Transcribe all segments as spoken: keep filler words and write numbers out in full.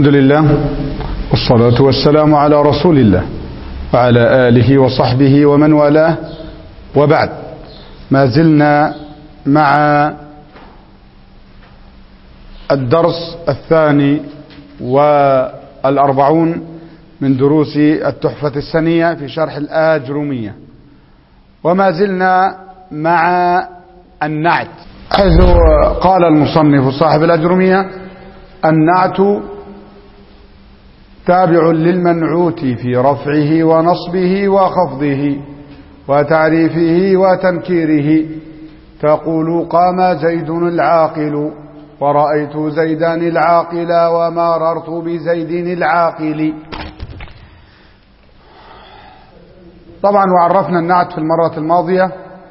الحمد لله والصلاة والسلام على رسول الله وعلى آله وصحبه ومن والاه، وبعد. ما زلنا مع الدرس الثاني والأربعون من دروس التحفة السنية في شرح الآجرومية، وما زلنا مع النعت، حيث قال المصنف صاحب الأجرومية: النعت تابع للمنعوت في رفعه ونصبه وخفضه وتعريفه وتنكيره. تقول: قام زيد العاقل ورأيت زيدان العاقل ومررت بزيد العاقل. طبعا وعرفنا النعت في المرة الماضية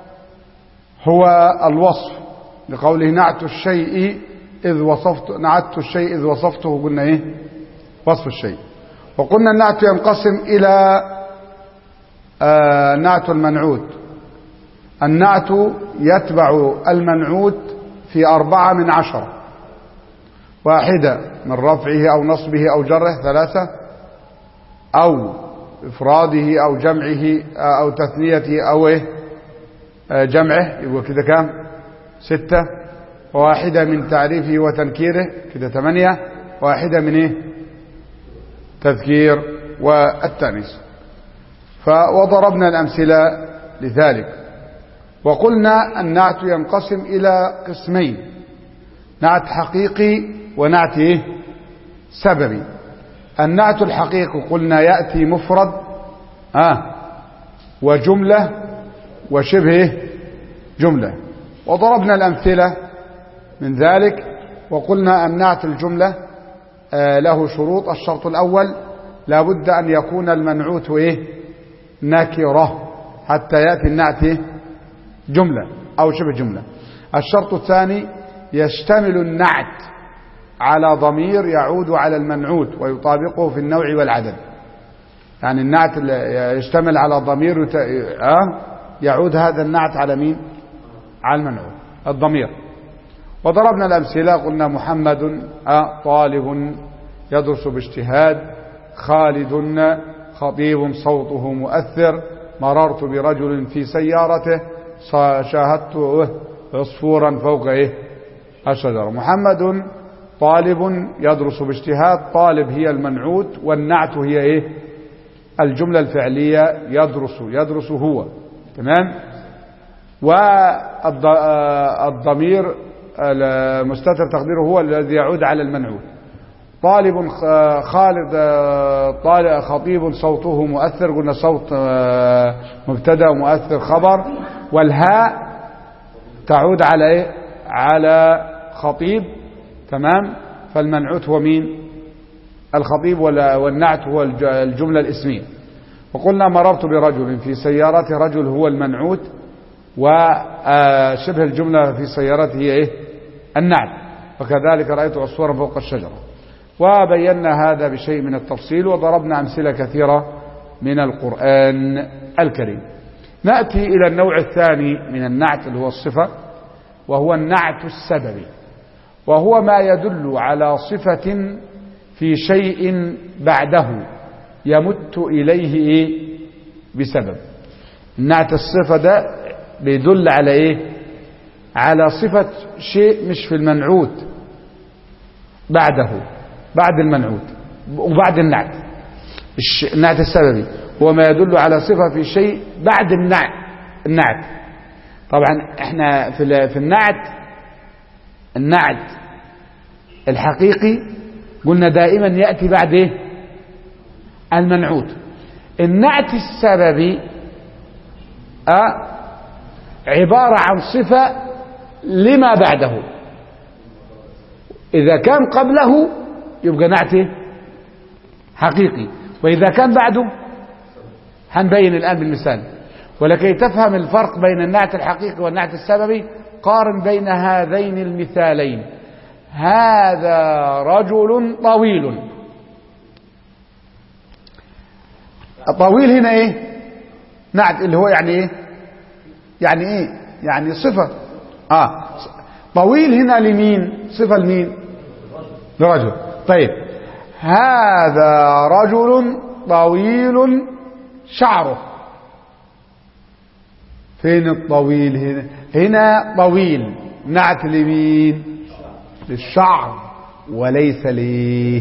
هو الوصف، لقوله نعت الشيء إذ وصفت نعت الشيء إذ وصفته، قلنا إيه؟ وصف الشيء. وقلنا النعت ينقسم إلى آه نعت المنعوت. النعت يتبع المنعوت في أربعة من عشرة: واحدة من رفعه أو نصبه أو جره، ثلاثة أو إفراده أو جمعه أو تثنيته أو إيه آه جمعه، يبقى كده كام؟ ستة. وواحدة من تعريفه وتنكيره، كده ثمانية. واحدة من إيه؟ تذكير والتأنيث. وضربنا الأمثلة لذلك. وقلنا النعت ينقسم إلى قسمين: نعت حقيقي ونعت إيه؟ سببي. النعت الحقيقي قلنا يأتي مفرد آه وجملة وشبه جملة، وضربنا الأمثلة من ذلك. وقلنا النعت الجملة آه له شروط. الشرط الأول: لا بد أن يكون المنعوت إيه؟ نكرة حتى يأتي النعت إيه؟ جملة أو شبه جملة. الشرط الثاني: يشتمل النعت على ضمير يعود على المنعوت ويطابقه في النوع والعدد. يعني النعت يشتمل على ضمير يت... آه يعود هذا النعت على مين؟ على المنعوت، الضمير. وضربنا الأمثلة. قلنا: محمد آه طالب يدرس باجتهاد، خالد خطيب صوته مؤثر، مررت برجل في سيارته، شاهدت عصفورا فوق إيه؟ الشجرة. محمد طالب يدرس باجتهاد، طالب هي المنعوت والنعت هي إيه؟ الجملة الفعلية يدرس، يدرس هو، تمام. والضمير المستتر تقديره هو الذي يعود على المنعوت. طالب خالد طالب خطيب صوته مؤثر، قلنا صوت مبتدا ومؤثر خبر، والهاء تعود على ايه؟ على خطيب، تمام. فالمنعوت هو مين؟ الخطيب، والنعت هو الجملة الاسمية. وقلنا: مررت برجل في سيارته، رجل هو المنعوت، وشبه الجملة في سيارته هي ايه؟ النعت. وكذلك رأيت عصفورا فوق الشجرة. وبينا هذا بشيء من التفصيل، وضربنا أمثلة كثيرة من القرآن الكريم. نأتي إلى النوع الثاني من النعت اللي هو الصفة، وهو النعت السببي، وهو ما يدل على صفة في شيء بعده يمت إليه إيه؟ بسبب. النعت الصفة ده بيدل على إيه؟ على صفة شيء مش في المنعوت، بعده، بعد المنعوت وبعد النعت. النعت السببي هو ما يدل على صفة في شيء بعد النعت. النعت طبعا احنا في في النعت النعت الحقيقي قلنا دائما يأتي بعد ايه؟ المنعوت. النعت السببي اه عبارة عن صفة لما بعده. إذا كان قبله يبقى نعته حقيقي، وإذا كان بعده هنبين الآن بالمثال. ولكي تفهم الفرق بين النعت الحقيقي والنعت السببي قارن بين هذين المثالين. هذا رجل طويل. الطويل هنا ايه؟ نعت، اللي هو يعني ايه؟ يعني ايه؟ يعني صفة. اه طويل هنا لمين؟ صفة لمين؟ لرجل. طيب هذا رجل طويل شعره. فين الطويل هنا؟ هنا طويل نعت لمين؟ للشعر وليس ليه،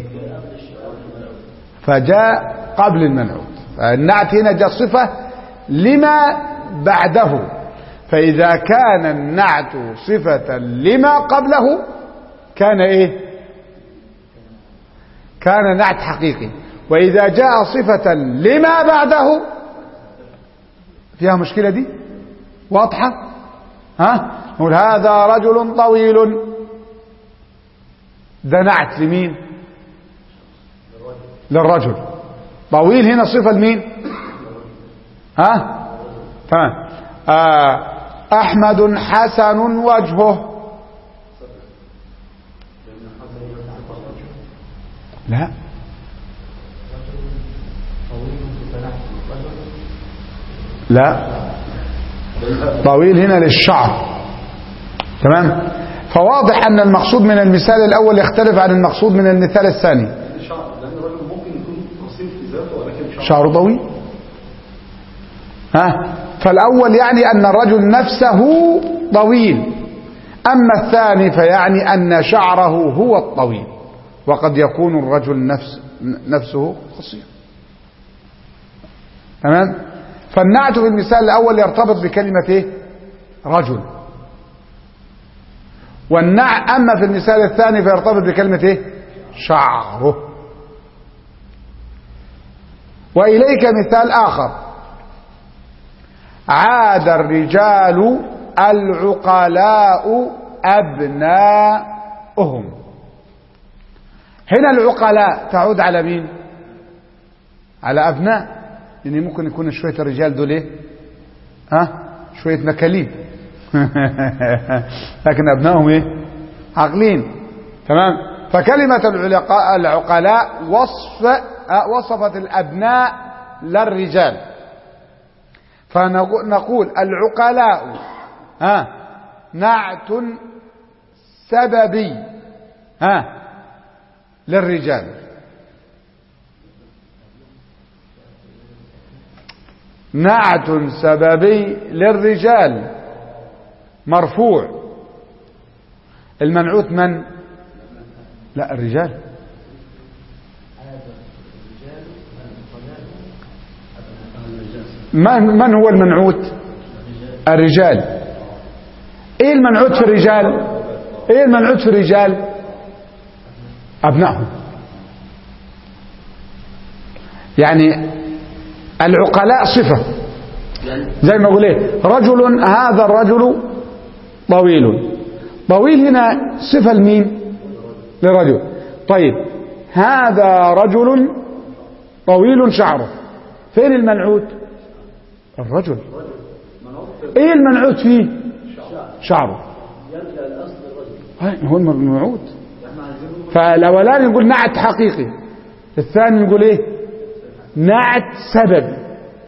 فجاء قبل المنعوت. النعت هنا جاء صفة لما بعده، فإذا كان النعت صفة لما قبله كان إيه؟ كان نعت حقيقي. وإذا جاء صفة لما بعده فيها مشكلة دي واضحة؟ ها؟ نقول هذا رجل طويل، ده نعت لمين؟ للرجل. طويل هنا صفة لمين؟ ها؟ تمام. آه أحمد حسن وجهه. لا، لا، طويل هنا للشعر. تمام. فواضح أن المقصود من المثال الأول يختلف عن المقصود من المثال الثاني. شعره طويل، ها؟ فالأول يعني أن الرجل نفسه طويل، أما الثاني فيعني أن شعره هو الطويل، وقد يكون الرجل نفس نفسه قصير. تمام. فالنعت في المثال الأول يرتبط بكلمة إيه؟ رجل. والنع أما في المثال الثاني فيرتبط بكلمة إيه؟ شعره. وإليك مثال آخر: عاد الرجال العقلاء أبناؤهم. هنا العقلاء تعود على مين؟ على أبناء، يعني ممكن يكون شوية الرجال دول إيه؟ ها؟ شوية نكالين لكن أبنائهم إيه؟ عاقلين. تمام. فكلمة العقلاء وصف وصفت الأبناء للرجال، فنقول العقلاء ها نعت سببي ها للرجال. نعت سببي للرجال مرفوع. المنعوت من؟ لا، الرجال. من من هو المنعوت؟ الرجال. ايه المنعوت في الرجال؟ ايه المنعوت في الرجال؟ ابنائهم. يعني العقلاء صفة، زي ما اقول ايه؟ رجل، هذا الرجل طويل. طويل هنا صفة لمين؟ لرجل. طيب هذا رجل طويل شعره. فين المنعوت؟ الرجل. ايه المنعوت فيه؟ شعره. هو المنعوت. فالاولاني نقول نعت حقيقي، الثاني نقول ايه؟ نعت سببي.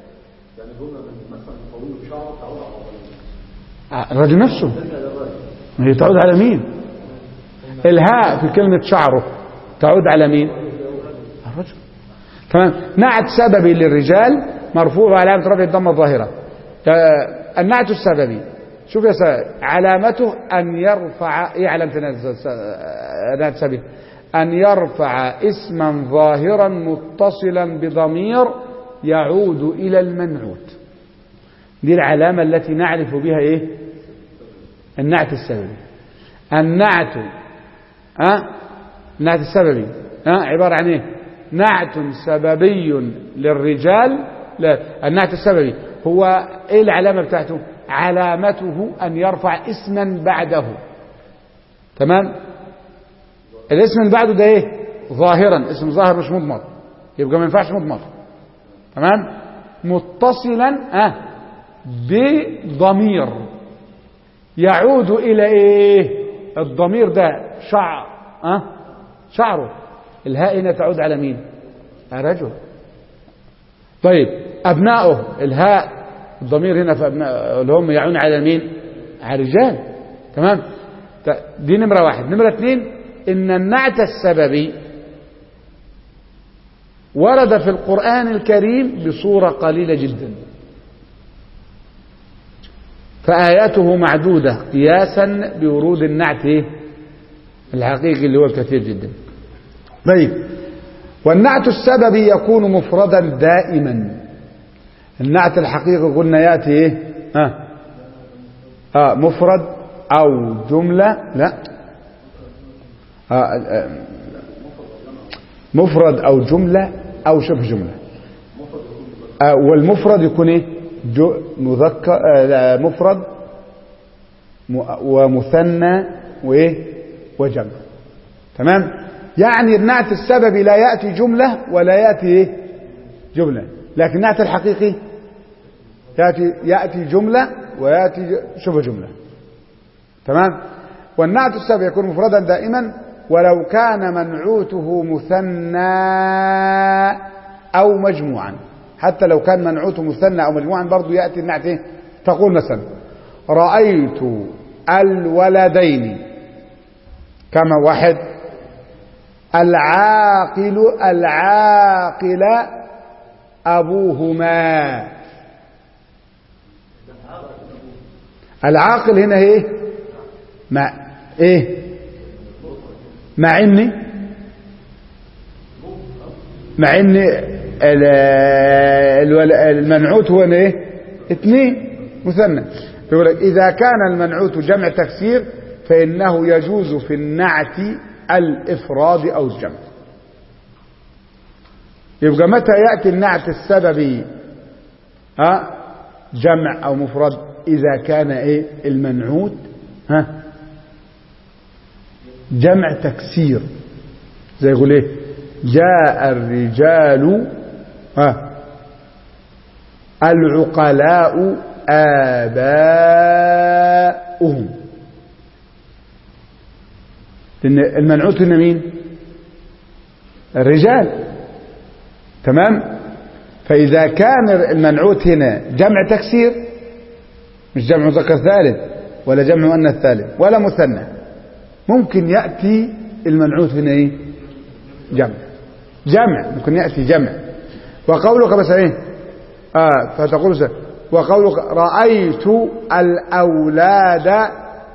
الرجل نفسه هي تعود على مين؟ الهاء في كلمة شعره تعود على مين؟ الرجل. تمام. نعت سببي للرجال مرفوع وعلامة رفعه الضمة الظاهرة. النعت السببي شوف يا سيدي علامته أن يرفع، ايه علامة النعت السببي؟ أن يرفع اسما ظاهرا متصلا بضمير يعود إلى المنعوت. دي العلامة التي نعرف بها ايه؟ النعت السببي. النعت ها النعت السببي ها عبارة عن ايه؟ نعت سببي للرجال. لا، النعت السببي هو ايه العلامة بتاعته؟ علامته أن يرفع اسما بعده. تمام. الاسم اللي بعده ده ايه؟ ظاهرا، اسم ظاهر مش مضمر، يبقى ما ينفعش مضمر. تمام. متصلا اه بضمير يعود الى ايه؟ الضمير ده شعر اه شعره. الهاء هنا تعود على مين؟ الرجل. طيب ابنائه، الهاء الضمير هنا في ابناء اللي هم يعون على مين؟ على الرجال. تمام. دي نمرة واحد. نمرة اثنين، ان النعت السببي ورد في القرآن الكريم بصورة قليلة جدا، فآياته معدودة قياسا بورود النعت الحقيقي اللي هو الكثير جدا. طيب، والنعت السببي يكون مفردا دائما. النعت الحقيقي قلنا يأتي ايه؟ ها آه مفرد او جملة، لا آه آه مفرد او جملة او شبه جملة. آه والمفرد يكون ايه؟ مذكر آه مفرد ومثنى وايه وجمع. تمام؟ يعني النعت السببي لا يأتي جملة ولا يأتي ايه جملة، لكن النعت الحقيقي يأتي, يأتي جملة ويأتي شبه جملة. تمام؟ والنعت السببي يكون مفردا دائما ولو كان منعوته مثنى أو مجموعا. حتى لو كان منعوته مثنى أو مجموعا برضو يأتي النعت ايه؟ تقول مثلا رأيت الولدين كما واحد، العاقل العاقل أبوهما. العاقل هنا ايه؟ مع ايه؟ مع ان مع ان المنعوت هو ايه؟ اثنين مثنى. يقول لك إذا كان المنعوت جمع تكسير فإنه يجوز في النعت الإفراد أو الجمع. يبقى متى يأتي النعت السببي ها جمع أو مفرد؟ إذا كان إيه المنعوت ها جمع تكسير، زي يقول إيه جاء الرجال ها العقلاء آباؤهم. لأن المنعوت هنا مين؟ الرجال. تمام؟ فإذا كان المنعوت هنا جمع تكسير مش جمع مذكر ثالث ولا جمع مؤنث ثالث ولا مثنى، ممكن يأتي المنعوت هنا ايه؟ جمع جمع ممكن يأتي جمع. وقولك بس ايه آه فتقول وقولك رأيت الأولاد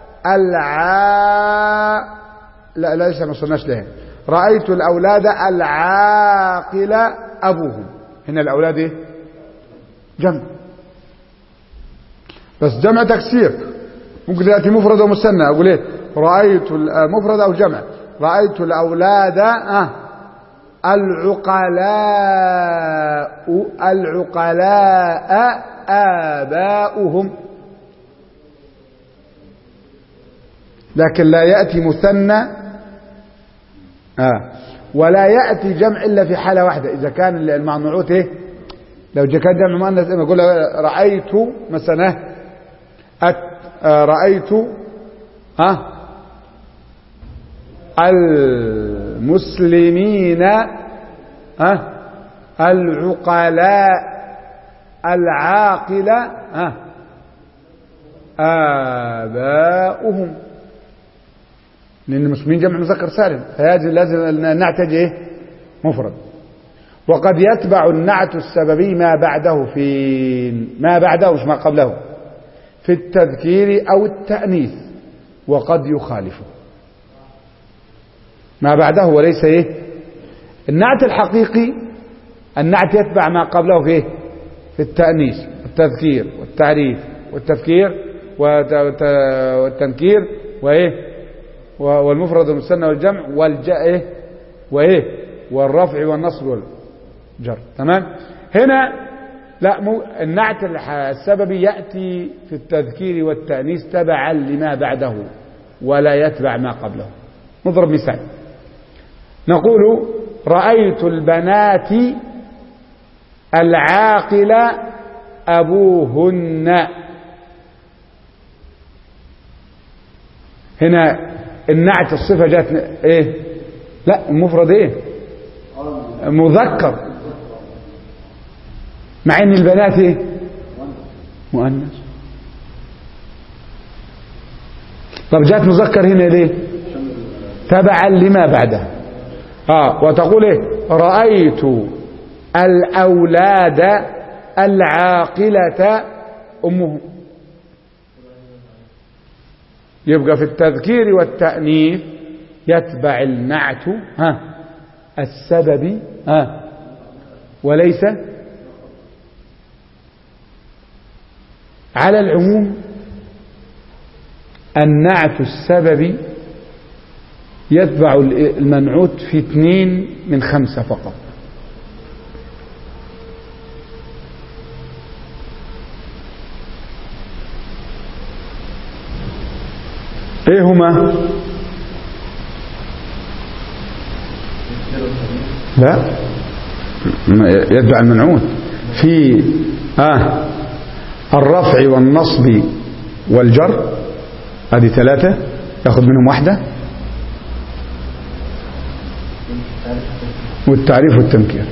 العا لا لا لسه ما وصلناش لها. رأيت الأولاد العاقل أبوهم. هنا الأولاد ايه؟ جمع، بس جمع تكسير. ممكن يأتي مفرد ومثنى. أقول ايه؟ رأيت مفرد أو جمع. رأيت الأولاد آه العقلاء العقلاء آباؤهم. لكن لا يأتي مثنى آه ولا يأتي جمع إلا في حالة واحدة، إذا كان المعنوعات إيه؟ لو كان جمع مؤنث يقول رأيت مثلا آه رأيت آه المسلمين آه العقلاء العاقلة آه آباؤهم. لأن المسلمين جمع مذكر سالم، فيجب لازم النعت ايه؟ مفرد. وقد يتبع النعت السببي ما بعده في ما بعده مش ما قبله في التذكير أو التأنيث، وقد يخالفه ما بعده وليس ايه؟ النعت الحقيقي النعت يتبع ما قبله في ايه؟ في التأنيث والتذكير والتعريف والتفكير والتنكير وايه؟ والمفرد والمثنى والجمع والجاء ايه؟ وايه؟ والرفع والنصب والجر. تمام؟ هنا لا مو النعت السببي يأتي في التذكير والتأنيث تبعا لما بعده ولا يتبع ما قبله. نضرب مثال، نقول رأيت البنات العاقل أبوهن. هنا النعت الصفة جاءت ايه؟ لا المفرد ايه؟ مذكر، مع ان البنات ايه؟ مؤنث. طب جاءت مذكر هنا ليه؟ تبعا لما بعدها. اه وتقول ايه؟ رأيت الأولاد العاقلة أمهم. يبقى في التذكير والتأنيث يتبع النعت ها السبب ها وليس على العموم. النعت السببي يتبع المنعوت في اثنين من خمسة فقط. ايه هما؟ لا يتبع المنعوت في آه الرفع والنصب والجر، هذه ثلاثة ياخذ منهم واحدة، والتعريف والتنكير.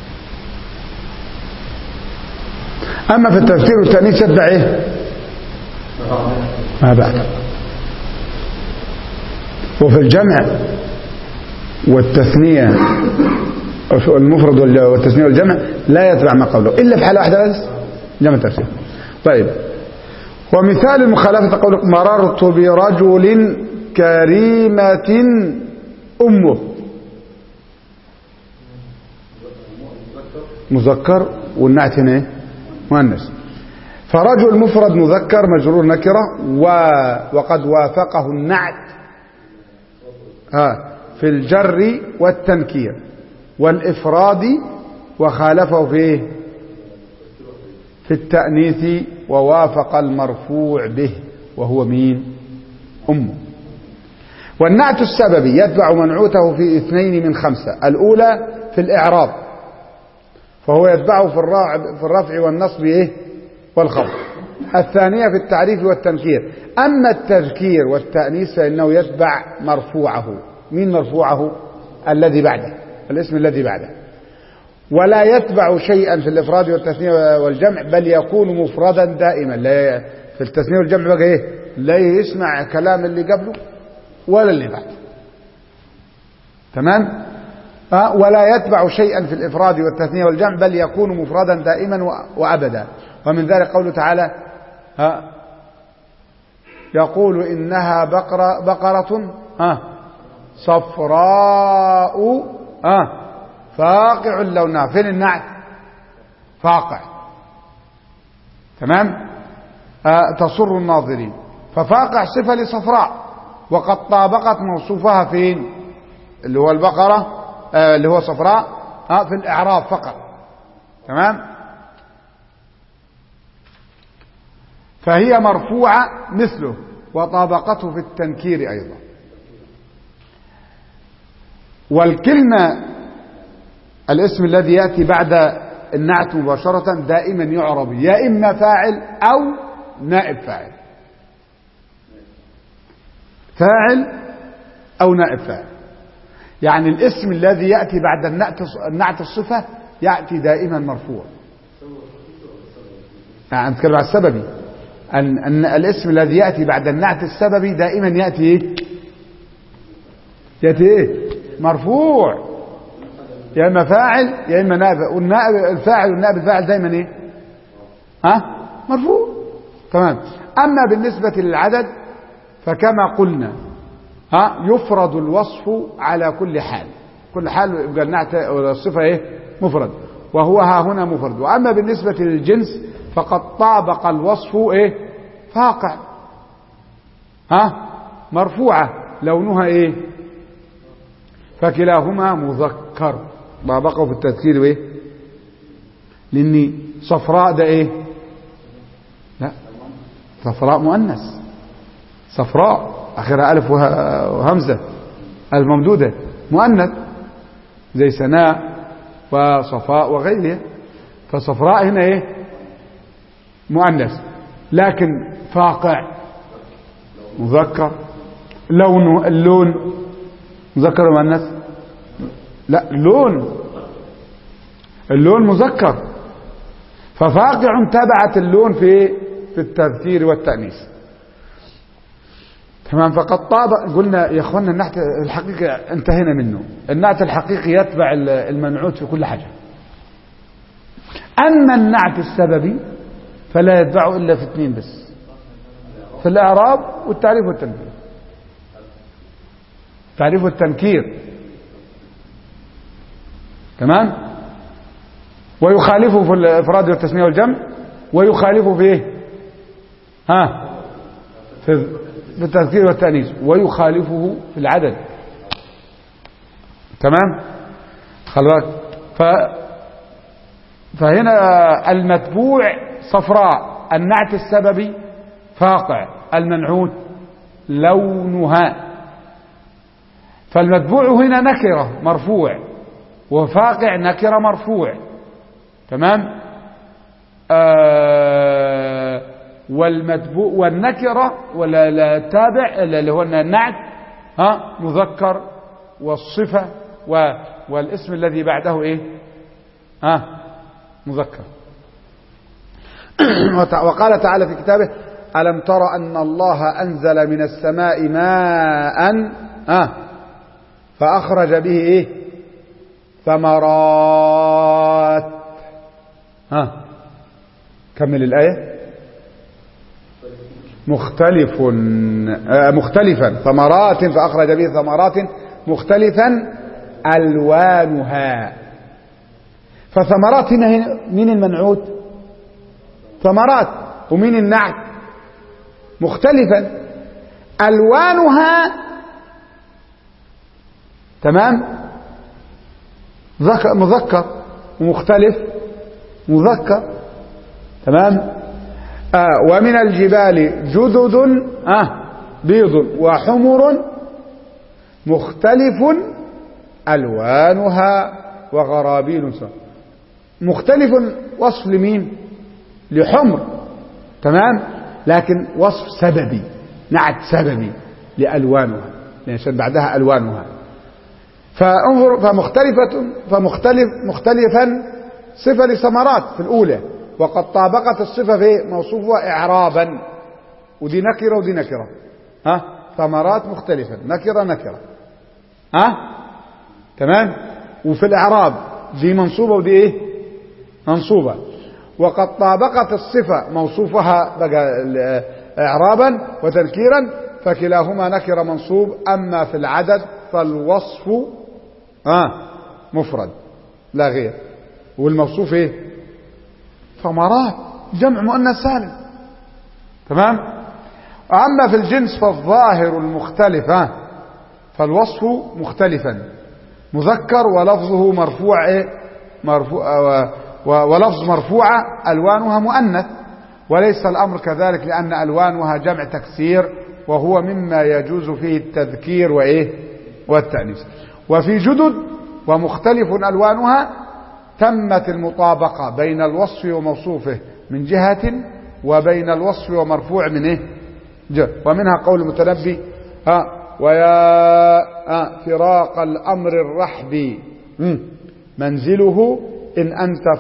أما في التفسير والتأنيث يتبع إيه؟ ما بعد. وفي الجمع والتثنية المفرد والتثنية والجمع لا يتبع ما قبله إلا في حالة واحدة بس، جمع التفسير. طيب، ومثال المخالفة قولك مررت برجل كريمة أمه، مذكر والنعت هنا مؤنث. فرجل مفرد مذكر مجرور نكرة وقد وافقه النعت في الجر والتنكير والإفراد، وخالفه في في التأنيث ووافق المرفوع به وهو مين؟ أمه. والنعت السببي يتبع منعوته في اثنين من خمسة. الأولى في الإعراب فهو يتبعه في الرفع والنصب إيه؟ والخفض. الثانية في التعريف والتنكير. أما التذكير والتأنيث فإنه يتبع مرفوعه. مين مرفوعه؟ الذي بعده، الاسم الذي بعده. ولا يتبع شيئا في الإفراد والتثنية والجمع، بل يكون مفردا دائما. لا في التثنية والجمع بقى إيه؟ لا يسمع كلام اللي قبله ولا اللي بعده. تمام؟ أه؟ ولا يتبع شيئا في الإفراد والتثنية والجمع، بل يكون مفردا دائما وأبدا. ومن ذلك قوله تعالى ها يقول إنها بقرة بقرة ها صفراء ها فاقع لونها. فين النعت؟ فاقع. تمام؟ آه تسر الناظرين. ففاقع صفة لصفراء، وقد طابقت موصوفها فين؟ اللي هو البقرة آه اللي هو صفراء آه في الإعراب فقط. تمام؟ فهي مرفوعة مثله، وطابقته في التنكير أيضا. والكلمة الاسم الذي يأتي بعد النعت مباشرة دائما يعرب يا إما فاعل أو نائب فاعل. فاعل أو نائب فاعل. يعني الاسم الذي يأتي بعد النعت النعت الصفة يأتي دائما مرفوع. يعني نتكلم عن السببي. أن, أن الاسم الذي يأتي بعد النعت السببي دائما يأتي إيه؟ يأتي إيه؟ مرفوع، يا إما فاعل يا إما نائب. والنائب الفاعل والنائب الفاعل دائما إيه؟ ها؟ مرفوع. تمام. أما بالنسبة للعدد فكما قلنا ها يفرد الوصف على كل حال. كل حال يبقى النعت الصفة إيه؟ مفرد، وهو ها هنا مفرد. وأما بالنسبة للجنس فقد طابق الوصف إيه؟ فاقع ها مرفوعة لونها إيه؟ فكلاهما مذكر. طابقه في التذكير إيه؟ لأني صفراء ده إيه؟ لا، صفراء مؤنث. صفراء آخرها ألف وهمزة الممدودة مؤنث، زي سناء وصفاء وغيرها. فصفراء هنا إيه؟ مؤنث. لكن فاقع مذكر. لون اللون مذكر ولا مؤنث؟ لا، اللون اللون مذكر. ففاقع تبعت اللون في في التذكير والتأنيث. تمام. فقد طابق. قلنا يا اخوانا النعت الحقيقي انتهينا منه. النعت الحقيقي يتبع المنعوت في كل حاجة. أما النعت السببي فلا يتبعه إلا في اثنين بس، في الإعراب والتعريف والتنكير. تعريف والتنكير تمام، ويخالفه في الإفراد والتثنية والجمع، ويخالفه في إيه؟ ها في التذكير والتأنيث، ويخالفه في العدد. تمام. خلوك ف فهنا المتبوع صفراء، النعت السببي فاقع، المنعوت لونها. فالمتبوع هنا نكرة مرفوع، وفاقع نكرة مرفوع. تمام. آه والمتبوع والنكرة ولا لا تابع اللي هو النعت ها مذكر، والصفة والاسم الذي بعده ايه ها مذكر. وقال تعالى في كتابه: ألم تر أن الله أنزل من السماء ماء ها فأخرج به ايه ثمرات. ها كمل الآية. مختلف آه مختلفا ثمرات فأخرج به ثمرات مختلفا ألوانها. فثمرات هنا من المنعوت ثمرات، ومن النعت مختلفا ألوانها. تمام. مذكر ومختلف مذكر. تمام. آه ومن الجبال جدد آه بيض وحمر مختلف ألوانها وغرابيل سود. مختلف وصف لمين؟ لحمر. تمام. لكن وصف سببي، نعت سببي لألوانها، عشان بعدها ألوانها. فانظر فمختلفة فمختلف مختلفا صفة لثمرات في الأولى، وقد طابقت الصفة في موصوفها إعرابا، ودي نكرة ودي نكرة. ها ثمرات مختلفة نكرة نكرة. ها تمام. وفي الإعراب دي منصوبة ودي إيه منصوبة. وقد طابقت الصفة موصوفها بقى إعرابا وتنكيرا، فكلاهما نكرة منصوب. أما في العدد فالوصف ها مفرد لا غير، والموصوف إيه ثمرات جمع مؤنث سالم. تمام. أما في الجنس فالظاهر المختلف ها فالوصف مختلفا مذكر، ولفظه مرفوع إيه مرفوع ولفظ مرفوعة ألوانها مؤنث. وليس الأمر كذلك، لأن ألوانها جمع تكسير، وهو مما يجوز فيه التذكير وإيه والتأنيث. وفي جدد ومختلف ألوانها تمت المطابقة بين الوصف وموصوفه من جهة، وبين الوصف ومرفوع من إيه جهة. ومنها قول المتنبي ها ويا ها فراق الأمر الرحب منزله إن أنت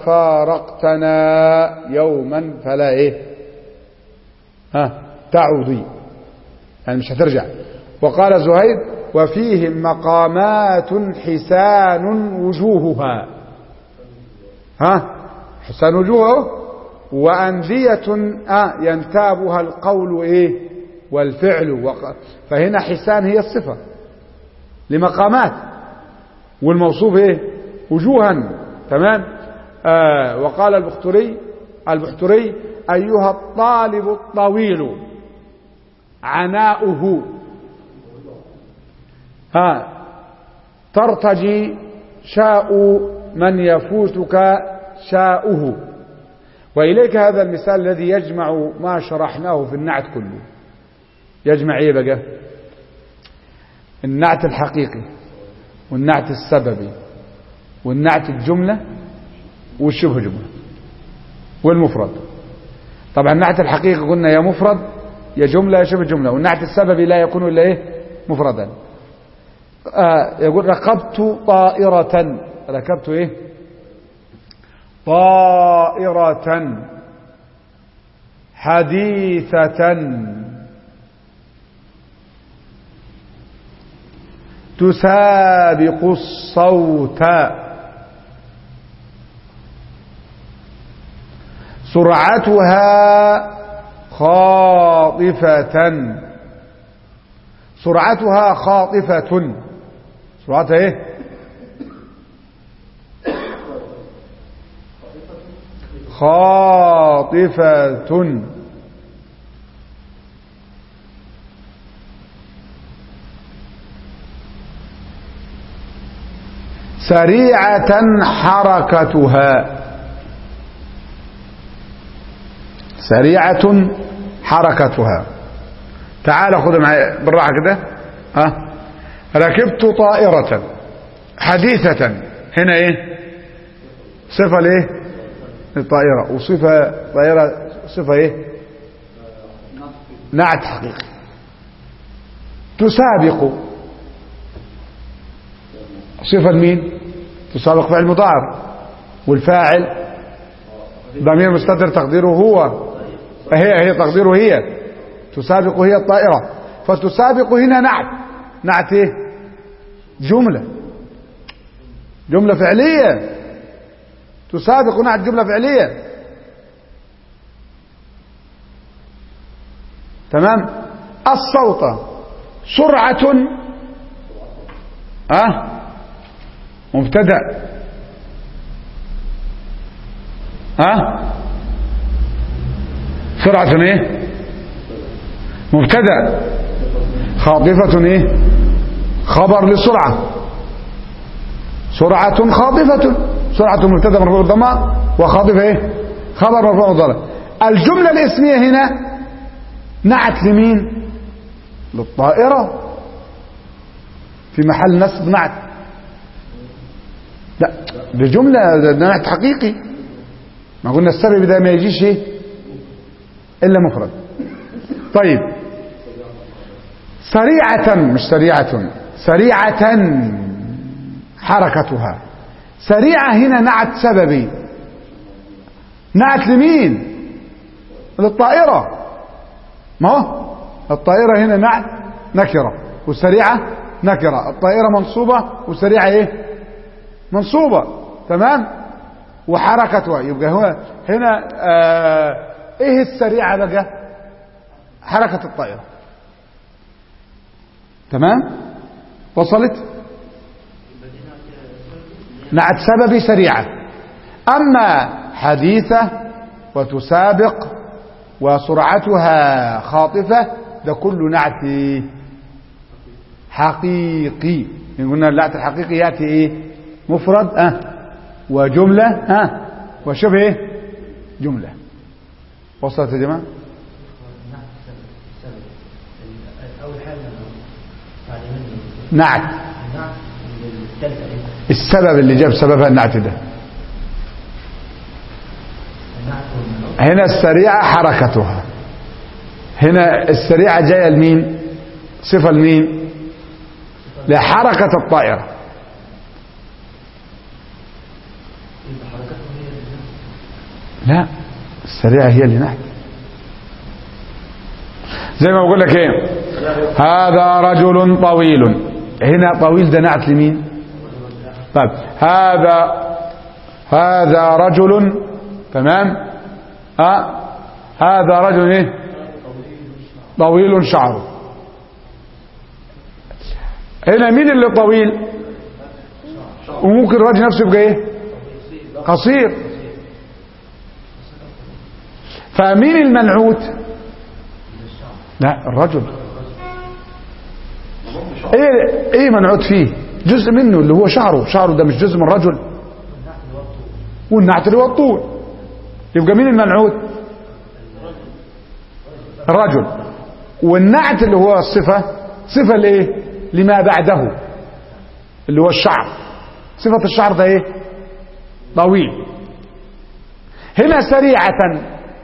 فارقتنا يوما فلا إيه ها تعودي، يعني مش هترجع. وقال زهيد وفيهم مقامات حسان وجوهها ها حسان وجوهه، وأندية آه ينتابها القول إيه والفعل. فهنا حسان هي الصفة لمقامات، والموصوف إيه وجوها. تمام. آه وقال البختري البختري أيها الطالب الطويل عناؤه ها ترتجي شاء من يفوتك شاؤه. وإليك هذا المثال الذي يجمع ما شرحناه في النعت كله. يجمع ايه بقى؟ النعت الحقيقي والنعت السببي والنعت الجملة والشبه جملة والمفرد. طبعا النعت الحقيقي قلنا يا مفرد يا جملة يا شبه جملة، والنعت السببي لا يكون إلا إيه مفردا. آه يقول ركبت طائرة، ركبت إيه طائرة حديثة تسابق الصوت. سرعتها خاطفة. سرعتها خاطفة. سرعتها ايه؟ خاطفة. سريعة حركتها. سريعة حركتها. تعال خذ معي بالراحة كده. ها ركبت طائرة حديثة. هنا ايه؟ صفة ليه؟ الطائرة. وصفة طائرة صفة ايه؟ نعت حقيقي. تسابق صفة لمين؟ تسابق فعل مضارع، والفاعل ضمير مستتر تقديره هو. هي هي تقديره هي. تسابق هي الطائرة. فتسابق هنا نعت. نعت ايه؟ جملة. جملة فعلية. تسابق نعت جملة فعلية. تمام. الصوت سرعة اه مبتدأ اه سرعة ايه؟ مبتدأ. خاطفة ايه؟ خبر لسرعة. سرعة خاطفة. سرعة مبتدأ مرفوع بالضمة، وخاطفة ايه؟ خبر مرفوع بالضمة. الجملة الاسمية هنا نعت لمين؟ للطائرة، في محل نصب نعت. لا بجملة نعت حقيقي. ما قلنا السبب ده ما يجيش ايه الا مفرد. طيب سريعة مش سريعة، سريعة حركتها. سريعة هنا نعت سببي. نعت لمين؟ للطائرة. ما هو الطائرة هنا نعت نكرة، والسريعة نكرة. الطائرة منصوبة والسريعة ايه؟ منصوبة. تمام. وحركتها يبقى هو هنا آه ايه السريعة بقى؟ حركة الطائرة. تمام. وصلت؟ نعت سببي سريعة. اما حديثة وتسابق وسرعتها خاطفة ده كله نعت حقيقي. قلنا النعت الحقيقي ياتي ايه؟ مفرد اه وجملة اه وشبه ايه؟ جملة. وصلت يا جماعة؟ نعت السبب اللي جاب سببها النعت ده. هنا السريعة حركتها. هنا السريعة جاية لمين؟ صفة لمين؟ لحركة الطائرة. لا السريعة هي اللي نحت. زي ما بقول لك ايه؟ هذا رجل طويل. هنا طويل ده نعت لمين؟ طيب هذا هذا رجل. تمام. ها هذا رجل ايه؟ طويل شعره. هنا مين اللي طويل؟ وممكن الرجل نفسه يبقى ايه؟ قصير. فمين المنعوت؟ لا الرجل. ايه ايه منعوت فيه؟ جزء منه اللي هو شعره. شعره ده مش جزء من الرجل؟ والنعت اللي هو الطول. يبقى مين المنعوت؟ الرجل. والنعت اللي هو الصفة صفة لايه؟ لما بعده اللي هو الشعر. صفة الشعر ده ايه؟ طويل. هنا سريعة.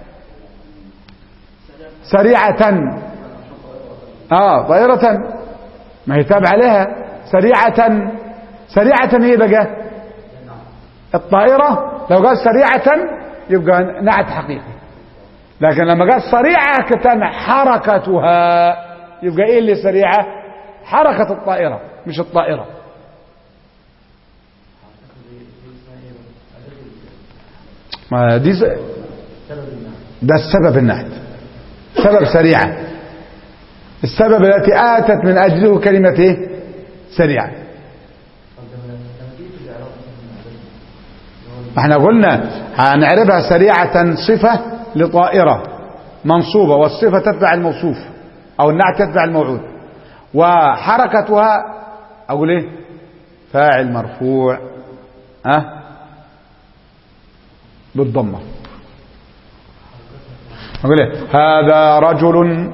سريعة اه طائرة ما هي تابع عليها. سريعة. سريعة ايه بقى؟ الطائرة. لو قال سريعة يبقى نعت حقيقي. لكن لما قال سريعة حركتها يبقى ايه اللي سريعة؟ حركة الطائرة مش الطائرة. ما دي س... ده السبب النعت، سبب سريعة، السبب التي آتت من أجله كلمة إيه؟ سريعة. احنا قلنا هنعربها سريعة صفة لطائرة منصوبة، والصفة تتبع الموصوف أو النعت تتبع الموعود، وحركتها أقول إيه؟ فاعل مرفوع ها بالضمة. أقول إيه؟ هذا رجل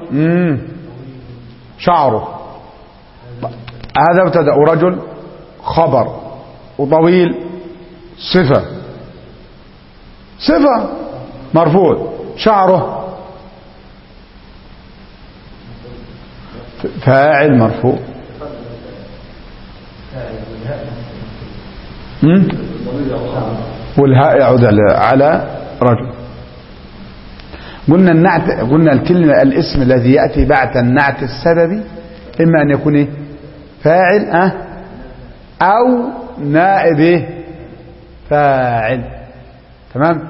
شعره، هذا ابتدأ، ورجل خبر، وطويل صفة، صفة مرفوع، شعره فاعل مرفوع. والهاء يعود على رجل. قلنا النعت، قلنا الكلمة الاسم الذي يأتي بعد النعت السببي إما أن يكون إيه؟ فاعل أه أو نائب إيه؟ فاعل. تمام.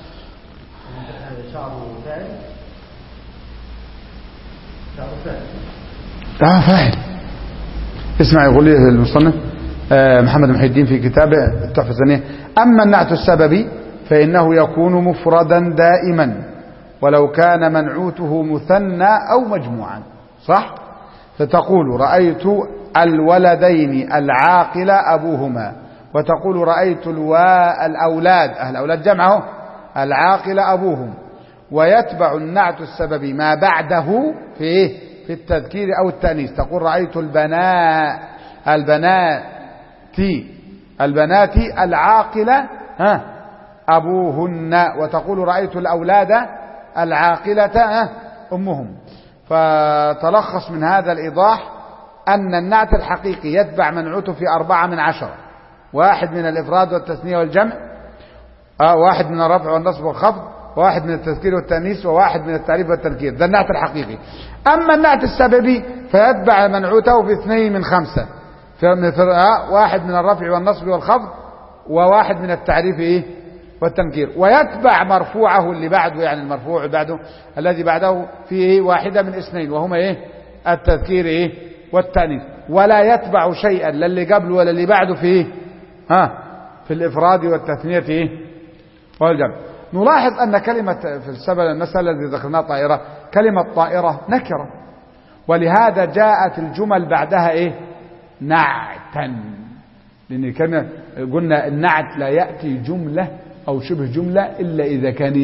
اه فاعل. اسمع يقول لي المصنف آه محمد محي الدين في كتابه التحفة الثانية: أما النعت السببي فإنه يكون مفردا دائما ولو كان منعوته مثنى أو مجموعا. صح؟ فتقول رأيت الولدين العاقل أبوهما، وتقول رأيت الوا الأولاد، أهل الأولاد جمعه، العاقل أبوهم. ويتبع النعت السببي ما بعده في إيه؟ في التذكير أو التأنيث. تقول رأيت البنات البنات البنات العاقلة ها أبوهن، وتقول رأيت الأولاد العاقلة ها أمهم. فتلخص من هذا الإيضاح أن النعت الحقيقي يتبع منعوته في أربعة من عشرة: واحد من الإفراد والتثنية والجمع، آه واحد من الرفع والنصب والخفض، واحد من التذكير والتأنيث، وواحد من التعريف والتنكير. ده النعت الحقيقي. أما النعت السببي فيتبع منعوته في اثنين من خمسة: واحد من الرفع والنصب والخفض، وواحد من التعريف إيه؟ والتنكير. ويتبع مرفوعه اللي بعده، يعني المرفوع بعده الذي بعده فيه واحدة من اثنين، وهما إيه؟ التذكير إيه؟ والتأنيث. ولا يتبع شيئا لا اللي قبله ولا اللي بعده فيه ها في الإفراد والتثنية إيه؟ والجمع. نلاحظ أن كلمة في السبب المسألة التي ذكرناها طائرة، كلمة طائرة نكرة، ولهذا جاءت الجمل بعدها إيه؟ نعتا. لأن كان قلنا النعت لا يأتي جملة أو شبه جملة إلا إذا كان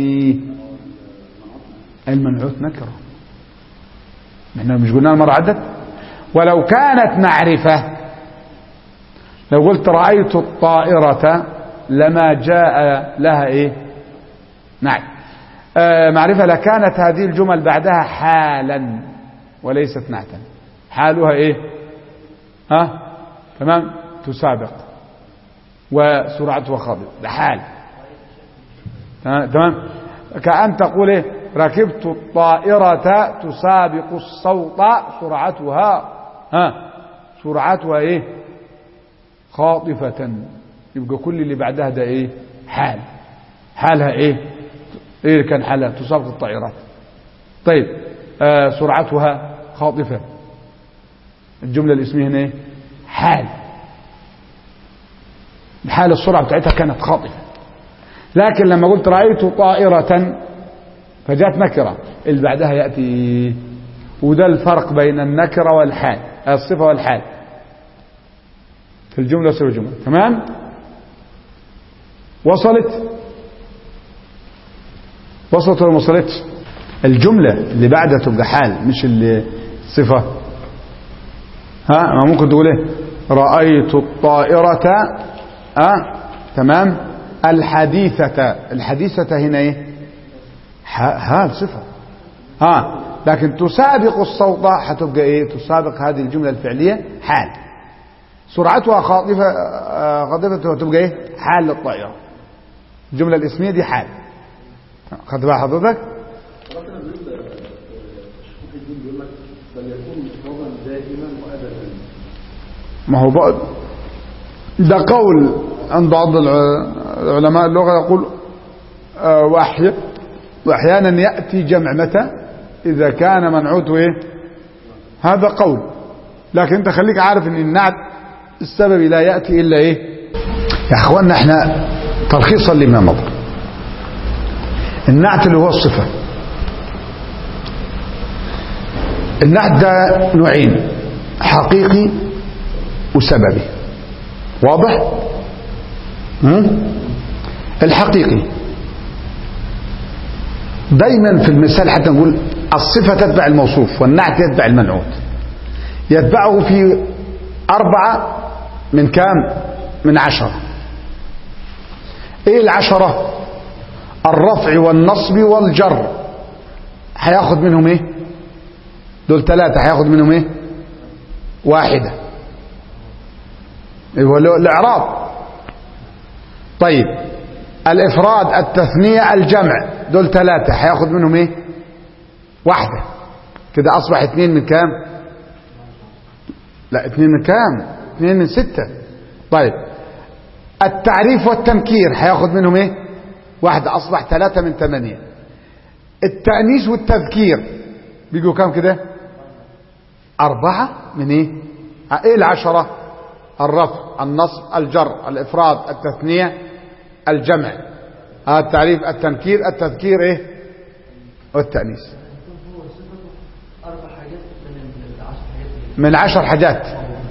المنعوت نكرة. احنا مش قلنا المرة عدت؟ ولو كانت معرفة، لو قلت رأيت الطائرة لما جاء لها إيه؟ نعم آه معرفة، لكانت هذه الجمل بعدها حالا وليست نعتا. حالها إيه؟ ها تمام، تسابق، وسرعتها خاضبة، ده حال. تمام. كأن تقول إيه؟ ركبت الطائرة تسابق الصوت سرعتها ها سرعتها إيه؟ خاطفة. يبقى كل اللي بعدها ده إيه؟ حال. حالها إيه؟ إيه كان حالها؟ تسابق الطائرات. طيب آه سرعتها خاطفة، الجملة الاسمية هنا إيه؟ حال. حال السرعة بتاعتها كانت خاطفة. لكن لما قلت رأيت طائرة فجاءت نكرة، اللي بعدها يأتي. وده الفرق بين النكرة والحال، الصفة والحال في الجملة وسر الجملة. تمام؟ وصلت؟ وصلت ولا ما وصلتش؟ الجملة اللي بعدها تبقى حال مش اللي صفة. ها ما ممكن تقول ايه؟ رأيت الطائرة اه تمام الحديثة. الحديثة هنا ايه؟ حال صفة. ها لكن تسابق الصوت هتبقى ايه؟ تسابق هذه الجملة الفعلية حال. سرعتها خاطفة خاطفة تبقى ايه؟ حال للطائرة. الجملة الاسمية دي حال. خدت بقى حضرتك؟ ما هو بعد ده قول عند بعض العلماء اللغة، يقول وأحيانا وأحيانا يأتي جمع متى؟ إذا كان منعوته إيه؟ هذا قول. لكن أنت خليك عارف أن النعت السبب لا يأتي إلا إيه؟ يا أخوانا إحنا تلخيصا لما مضى، النعت اللي هو الصفة. النعت ده نوعين، حقيقي وسببي. واضح؟ الحقيقي دايما في المثال حتى نقول الصفة تتبع الموصوف والنعت يتبع المنعوت. يتبعه في أربعة من كام؟ من عشرة. ايه العشرة؟ الرفع والنصب والجر هياخد منهم ايه؟ دول ثلاثة هياخد منهم ايه؟ واحدة، هو الإعراب. طيب الإفراد، التثنية، الجمع، دول ثلاثة هياخد منهم ايه؟ واحدة. كده أصبح اثنين من كام؟ لا اثنين من كام؟ اثنين من ستة. طيب التعريف والتنكير هياخد منهم ايه؟ واحدة، أصبح ثلاثة من ثمانية. التأنيث والتذكير بيجوا كام كده؟ أربعة من ايه؟ ايه العشرة؟ الرفع، النصب، الجر، الإفراد، التثنية، الجمع. هذا التعريف، التنكير، التذكير ايه؟ والتأنيث. من عشر حاجات.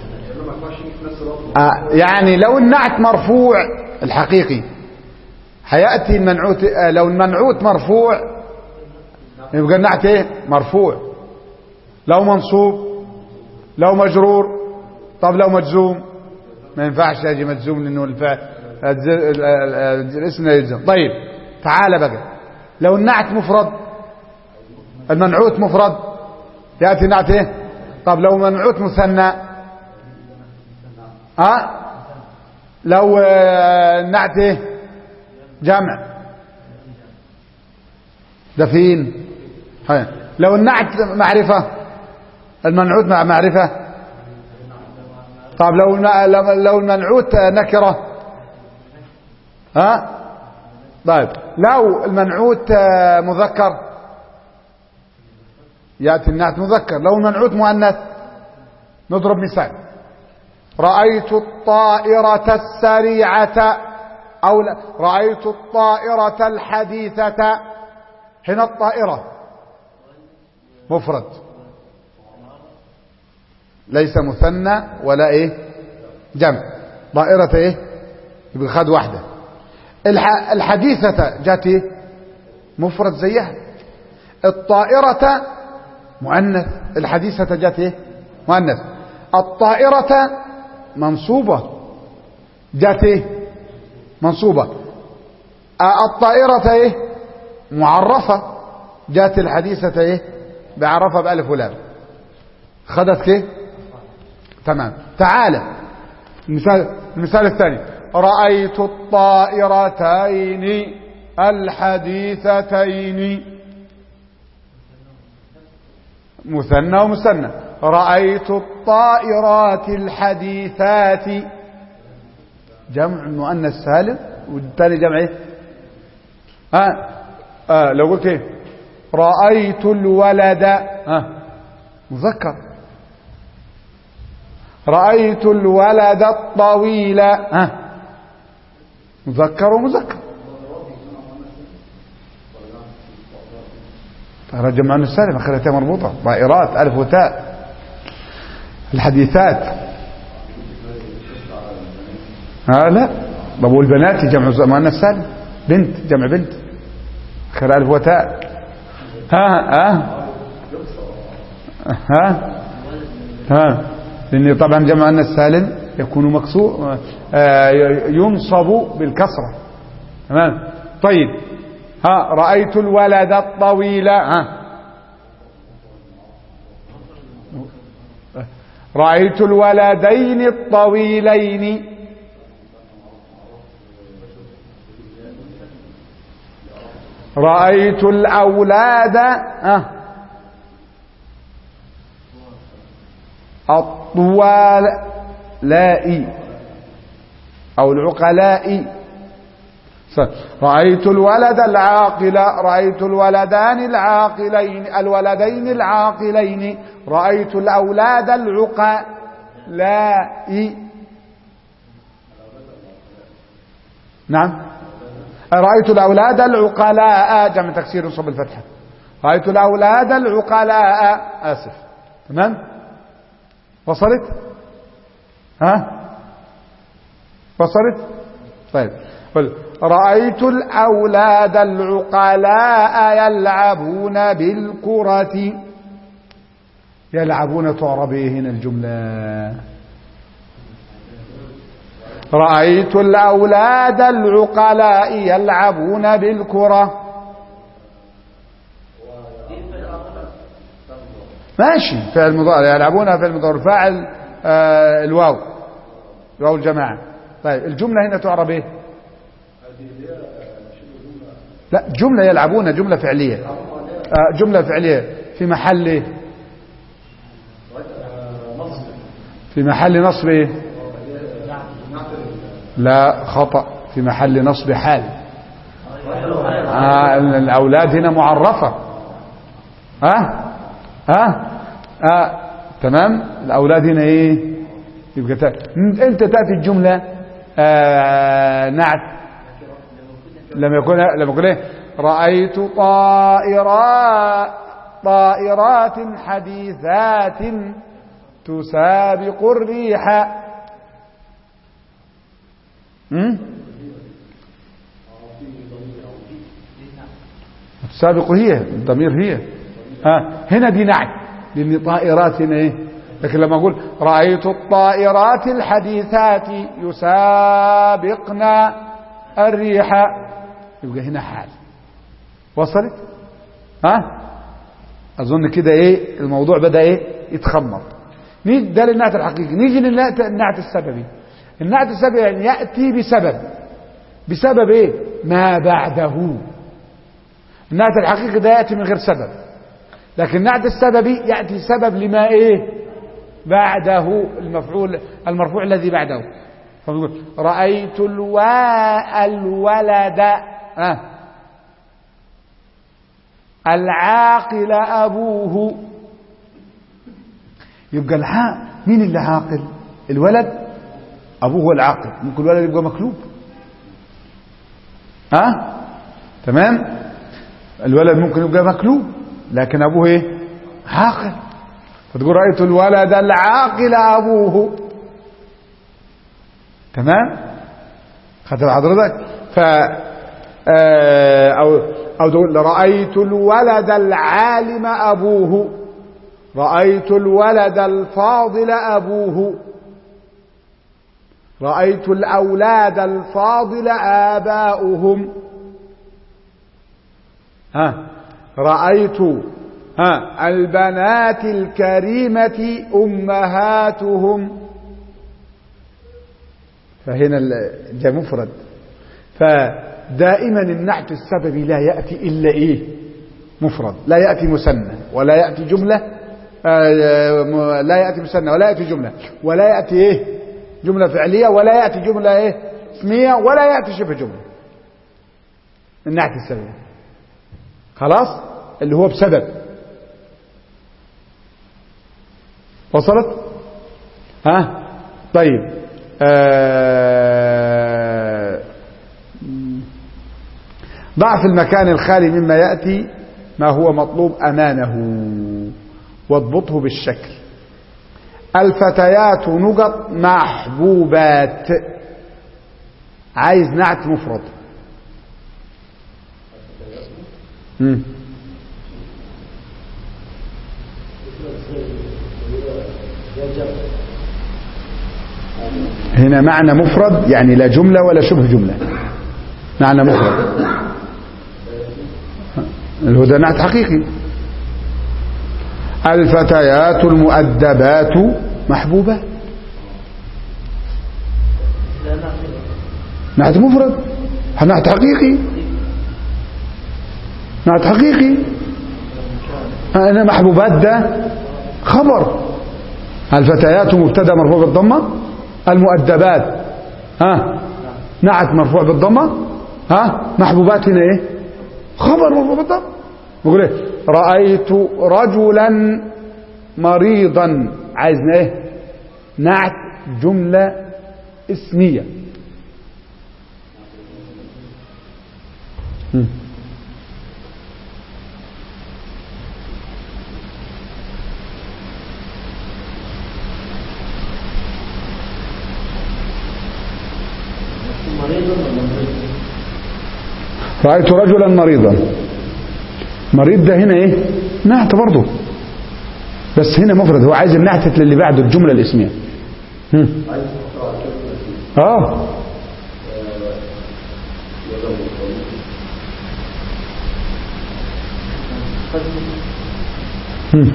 آه يعني لو النعت مرفوع الحقيقي هيأتي المنعوت. آه لو المنعوت مرفوع يبقى النعت ايه؟ مرفوع. لو منصوب، لو مجرور. طب لو مجزوم ما ينفعش يجي مجزوم لانه الفعل الاسم لا يلزم. طيب تعال بقى، لو النعت مفرد المنعوت مفرد يأتي نعت ايه؟ طب لو منعوت مثنى ها؟ لو النعت ايه؟ جمع، ده فين؟ هاي. لو النعت معرفة المنعوت مع معرفة. طب لو لو المنعوت نكرة ها؟ طيب لو المنعوت مذكر يأتي النعت مذكر. لو المنعوت مؤنث نضرب مثال: رأيت الطائرة السريعة، أو لا رأيت الطائرة الحديثة. هنا الطائرة مفرد ليس مثنى ولا ايه؟ جمع. طائرة ايه؟ يبقى خد واحدة. الحديثة جات ايه؟ مفرد زيها. الطائرة مؤنث، الحديثة جات ايه؟ مؤنث. الطائرة منصوبة جات ايه؟ منصوبة. الطائرة ايه؟ معرفة جات الحديثة ايه؟ بعرفة بألف ولام. خدت كيه؟ تمام. تعالى المثال المثال الثاني: رأيت الطائرتين الحديثتين. مثنى ومثنى. رأيت الطائرات الحديثات جمع مؤنث سالم، والثاني جمع ايه؟ آه. آه لو قلت ايه؟ رأيت الولد آه. مذكر. رأيت الولد الطويل آه. مذكر ومذكر. طائرات جمع مؤنث سالم اخرتها مربوطة. طائرات ألف وتاء. الحديثات ها؟ لا. طب والبنات جمع مؤنث سالم، بنت جمع بنت اخر ألف وتاء. ها ها ها ها لأن طبعا جمع مؤنث سالم يكون مكسور، آه ينصب بالكسرة. تمام. طيب ها رأيت الولد الطويل ها رأيت الولدين الطويلين. رأيت الأولاد ها الطوال أو العقلاء. رأيت الولد العاقل، رأيت الولدان العاقلين الولدين العاقلين، رأيت الأولاد العقلاء. نعم، رأيت الأولاد العقلاء جمع تكسير ينصب الفتحة. رأيت الأولاد العقلاء. آسف. تمام، وصلت؟ ها وصلت؟ طيب، رأيت الأولاد العقلاء يلعبون بالكرة. يلعبون تعرب ايه هنا الجملة؟ رأيت الأولاد العقلاء يلعبون بالكرة. ماشي، فعل مضارع يلعبون فعل مضارع فاعل آه الواو، واو الجماعة. طيب الجملة هنا تعرب ايه؟ لا، جملة يلعبون جملة فعلية. آه جملة فعلية في محل ايه؟ في محل نصب ايه؟ لا، خطأ، في محل نصب حال. آه الأولاد هنا معرفة. ها أه؟ ها أه؟ آه. تمام، الأولاد هنا ايه؟ يبقى تأتي. انت تأتي الجملة آه نعت لما يكون لما يكون ايه؟ رأيت طائرات طائرات حديثات تسابق الريح. امم تسابق هي الضمير هي. ها هنا دي نعت، لان طائرات هنا ايه؟ لكن لما اقول رأيت الطائرات الحديثات يسابقن الريح يبقى هنا حال. وصلت؟ ها اظن كده ايه الموضوع بدأ ايه يتخمر. نيجي ده للنعت الحقيقي. نيجي للنعت السببي. النعت السببي يعني يأتي بسبب. بسبب ايه؟ ما بعده. النعت الحقيقي ده يأتي من غير سبب، لكن النعت السببي يأتي سبب لما ايه بعده، المفعول المرفوع الذي بعده. فنقول رأيت الوا الولد آه. العاقل أبوه. يبقى العاقل مين اللي عاقل؟ الولد، أبوه هو العاقل. ممكن الولد يبقى مكلوب. ها أه؟ تمام، الولد ممكن يبقى مكلوب لكن أبوه ايه؟ عاقل. فتقول رأيت الولد العاقل أبوه. تمام، خدت حضرتك؟ ف أو أو تقول رأيت الولد العالم أبوه، رأيت الولد الفاضل أبوه، رأيت الأولاد الفاضل آباؤهم. ها رأيت ها البنات الكريمة أمهاتهم. فهنا جاء مفرد. فدائما النعت السببي لا يأتي إلا إيه؟ مفرد، لا يأتي مثنى ولا يأتي جملة، لا يأتي مثنى ولا يأتي جملة ولا يأتي إيه؟ جملة فعلية ولا يأتي جملة إيه؟ اسمية ولا يأتي شبه جملة. النعت السببي خلاص اللي هو بسبب. وصلت؟ ها طيب. آه ضع في المكان الخالي مما يأتي ما هو مطلوب أمانه واضبطه بالشكل. الفتيات نقط محبوبات. عايز نعت مفرد. مم. هنا معنى مفرد يعني لا جملة ولا شبه جملة، معنى مفرد. الهدى نعت حقيقي. الفتيات المؤدبات محبوبات. نعت مفرد، نعت حقيقي، نعت حقيقي. أنا محبوبات ده خبر. الفتيات مبتدا مرفوع بالضمة، المؤدبات ها نعت مرفوع بالضمة، ها محبوبات هنا ايه خبر مرفوع بالضم. بقول ايه رأيت رجلا مريضا، عايزنا ايه نعت جملة اسمية. م. رأيت رجلا مريضا، مريض ده هنا ايه نعت برضه، بس هنا مفرد، هو عايز النعت للي بعده الجملة الاسمية. هم. اه هم.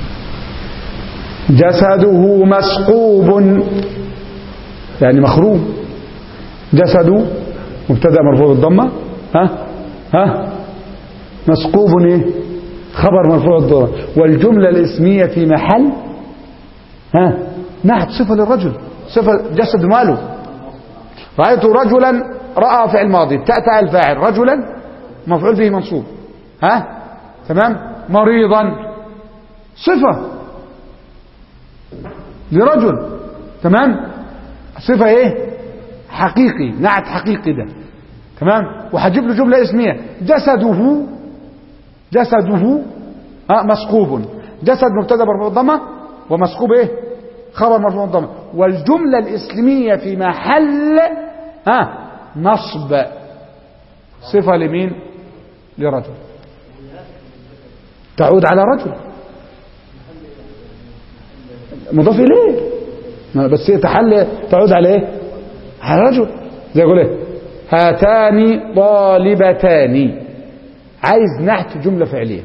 جسده مسقوب يعني مخروم، جسده مبتدا مرفوع بالضمه، ها ها مسقوب ايه خبر مرفوع بالضمه، والجمله الاسميه في محل ها نعت صفه للرجل، صفه جسد ماله. رايت رجلا، راى فعل ماضي، تاء الفاعل، رجلا مفعول به منصوب، ها تمام، مريضا صفه لرجل، تمام، صفه ايه حقيقي، نعت حقيقي ده، تمام، وهجيب له جمله اسميه. جسده جسده ها مسقوب، جسد مبتدا مرفوع بالضمه ومسقوب ايه خبر مرفوع بالضمه، والجمله الاسميه في محل ها نصب، صفه لمين لرجل، تعود على رجل مضاف اليه، بس هي تحل تعود على ايه على رجل، زي يقول ايه هاتان طالبتان، عايز نحت جملة فعلية.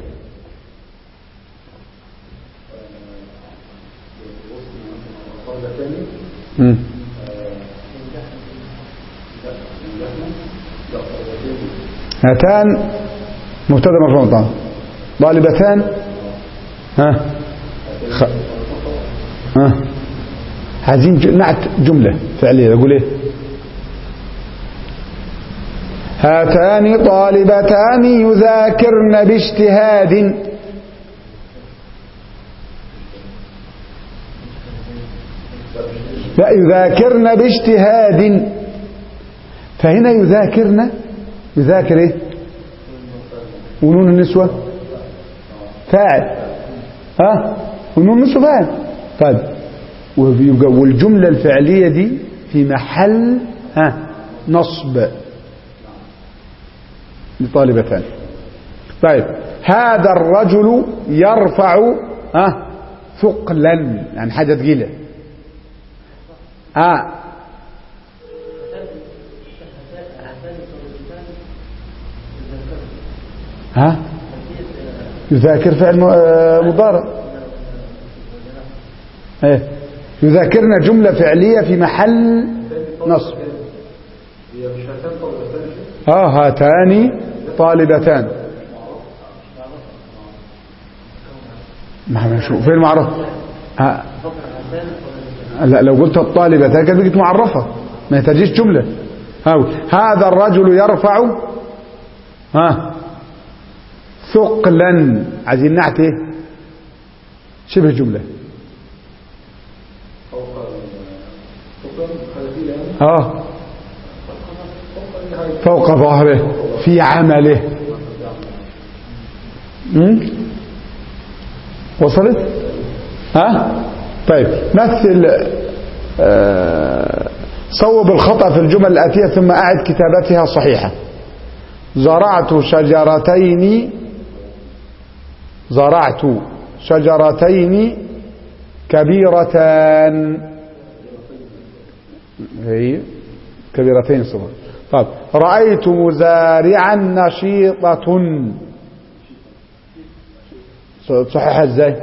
مم. هاتان مبتدا مرفوع بالضمه، طالبتان ها خ... ها عايزين نعت جملة فعلية، يقول ايه هاتان طالبتان يذاكرن باجتهاد، لا يذاكرن باجتهاد، فهنا يذاكرن يذاكر ايه ونون النسوة فاعل، ها ونون النسوة فاعل، طيب والجملة الفعلية دي في محل ها نصب لطالبتان. طيب هذا الرجل يرفع ها ثقلا يعني حاجة ثقيلة، ها ها يذاكر فعل مضارع، ايه يذاكرنا جملة فعلية في محل نصب. اه هاتان طالبتان، ما شو فين المعرفة؟ ها لا لو قلت الطالبتان كانت بقت معرفة ما يحتاجيش جملة. هذا الرجل يرفع ها ثقلا، عايزين نعت ايه شبه جملة اه فوق ظهره في عمله. امم وصلت ها طيب مثل آه صوب الخطأ في الجمل الآتية ثم أعد كتابتها صحيحة. زرعت شجرتين، زرعت شجرتين كبيرتان، هي كبيرتين صفر. طيب رأيت مزارعا نشيطة، صحيح ازاي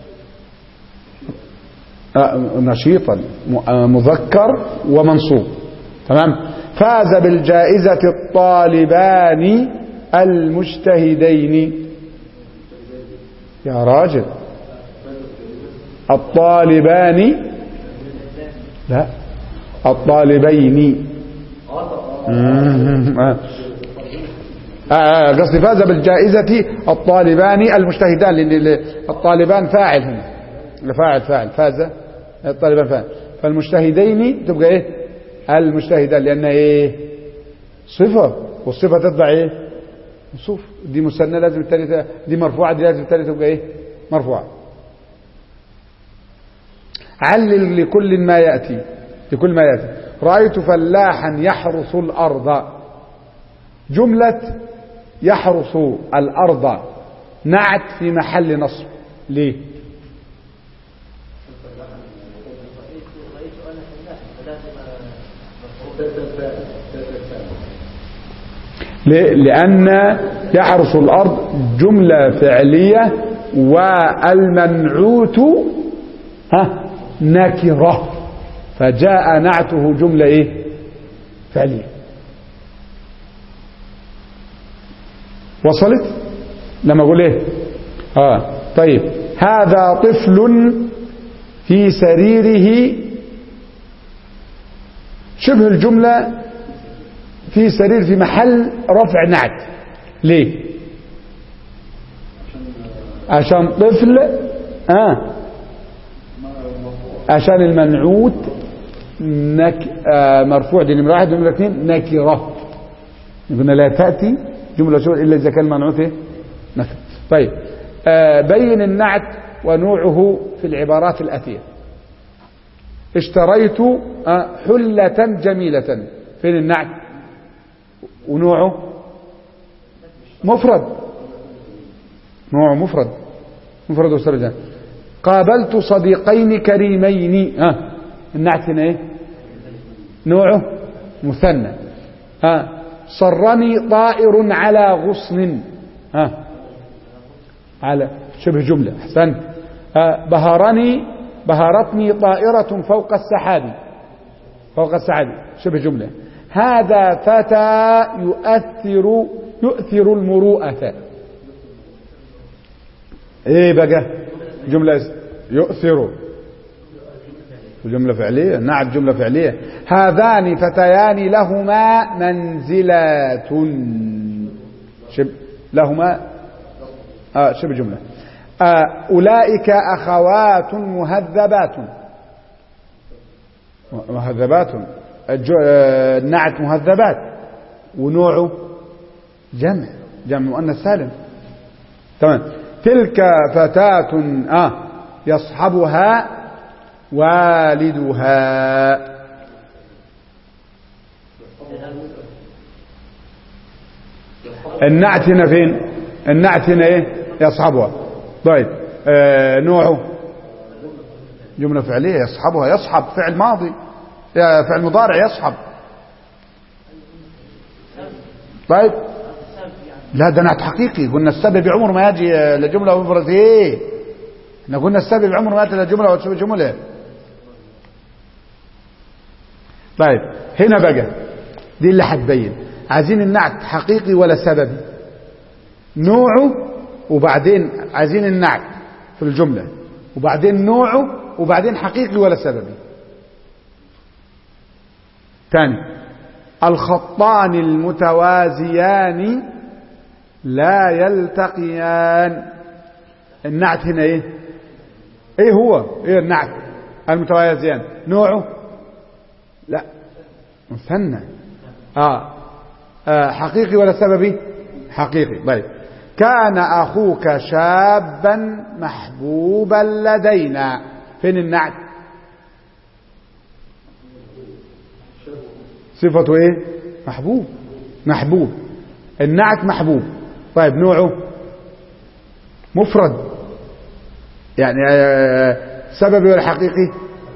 آه نشيطا مذكر ومنصوب، تمام. فاز بالجائزة الطالبان المجتهدين، يا راجل الطالبان لا الطالبين قصدي فاز بالجائزة الطالبان المجتهدان، لأن الطالبان فاعل هنا، فاعل فاعل فاز الطالبان فاعل، فالمجتهدين تبقى ايه المجتهدان، لأن ايه صفة، والصفة تتبع ايه موصوف، دي مثنى لازم التالي، دي مرفوعة دي لازم التالي تبقى ايه مرفوعة. علل لكل ما يأتي، لكل ما يأتي. رأيت فلاحا يحرث الأرض، جملة يحرث الأرض نعت في محل نصب، ليه؟ ليه؟ لأن يحرث الأرض جملة فعلية والمنعوت ها نكرة، فجاء نعته جملة ايه فعلية. وصلت لما اقول ايه اه طيب هذا طفل في سريره، شبه الجملة في سرير في محل رفع نعت، ليه؟ عشان طفل اه عشان المنعوت نك آه مرفوع، دي نمرة واحد. نمرة اثنين نكرة، قلنا لا تأتي جملة شغل إلا إذا كان المنعوت ايه نكرة. طيب آه بين النعت ونوعه في العبارات الآتية. اشتريت آه حلة جميلة، فين النعت ونوعه مفرد، نوعه مفرد مفرد وسرجان. قابلت صديقين كريمين، ها النعت هنا ايه نوعه مثنى. ها صرني طائر على غصن، ها على شبه جملة، احسن. بهرني بهرتني طائرة فوق السحاب، فوق السحاب شبه جملة. هذا فتى يؤثر يؤثر المروءة، ايه بقى جملة يؤثر جملة فعلية، نعت جملة فعلية. هذان فتيان لهما منزلات، شبه لهما آه شبه جملة. آه أولئك أخوات مهذبات، مهذبات النعت مهذبات، ونوعه جمع جمع مؤنث سالم. تمام. تلك فتاة آه يصحبها والدها، النعت هنا فين؟ النعت هنا ايه يصحبها. طيب آه نوعه جملة فعلية، يصحبها، يصحب فعل ماضي فعل مضارع يصحب. طيب لا ده نعت حقيقي، قلنا السبب عمر ما يجي لجملة مفرد، ايه احنا قلنا السبب عمر ما يجي لجملة وشبه جملة. طيب هنا بقى دي اللي هتبين، عايزين النعت حقيقي ولا سببي، نوعه وبعدين عايزين النعت في الجملة وبعدين نوعه وبعدين حقيقي ولا سببي. ثاني الخطان المتوازيان لا يلتقيان، النعت هنا ايه ايه هو ايه النعت المتوازيان، نوعه لا مثنى آه. اه حقيقي ولا سببي حقيقي. طيب كان اخوك شابا محبوبا لدينا، فين النعت صفته ايه محبوب، محبوب النعت محبوب. طيب نوعه مفرد، يعني سببي ولا حقيقي